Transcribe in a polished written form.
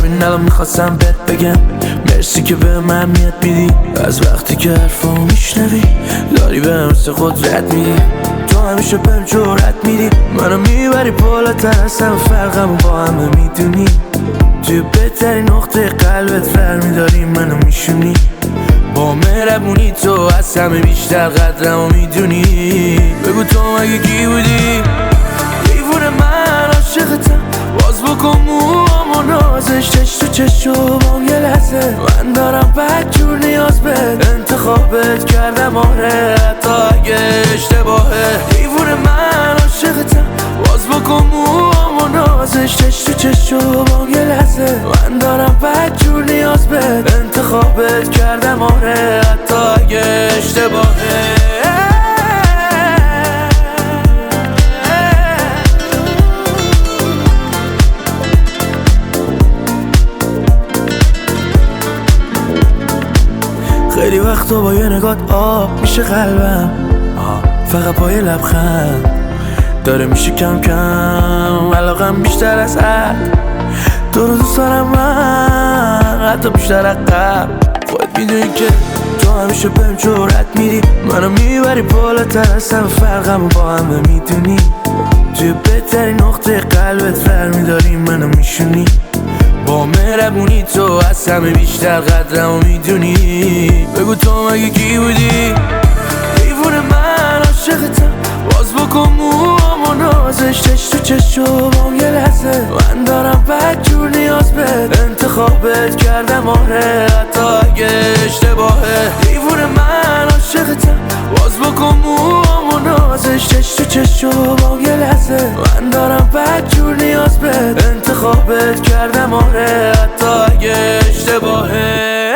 ببین الان میخواستم بهت بگم مرسی که به من میاد میدی. از وقتی که حرفامو میشنوی داری به مثل قدرت میدی. تو همیشه بهم جرأت میدی، منو میبری بالاتر از همه فرقمو با همه میدونی. توی بهترین نقطه قلبت برمیداری منو میشونی. با مهربونی تو از همه بیشتر قدرمو میدونی. بگو تو مگه کی بودی؟ دیوونه من عاشقتم، باز بکن موامو نازش چش تو چشمام یه لحظه. من دارم بدجور نیاز بهت، انتخابت کردم آره حتی اگه اشتباهه. دیوونه من عاشقتم، باز بکن موامو نازش چش تو چشمام یه لحظه. من دارم بدجور نیاز بهت، انتخابت کردم آره حتی اگه اشتباهه. خیلی وقتا با یه نگات آب میشه قلبم، فقط با یه لبخند داره میشه کم کم علاقم بیشتر از حد. تو رو دوست دارم من حتی بیشتر از قبل. خودت میدونی که تو همیشه بهم جرأت میدی، منو میبری بالاتر از همه فرقمو با همه میدونی. توی بهترین نقطه قلبت برمیداری منو میشونی. با مهربونی تو از همه بیشتر قدرمو میدونی. بگو تو مگه کی بودی؟ دیوونه من عاشقتم، باز بکن موامو نازش چش تو چشمام یه لحظه. من دارم بدجور نیاز بهت، انتخابت کردم آره حتی اگه اشتباهه. دیوونه من عاشقتم، باز بکن موامو نازش چش تو چشمام یه لحظه. من دارم بدجور نیاز بهت، انتخابت کردم آره حتی اگه اشتباهه.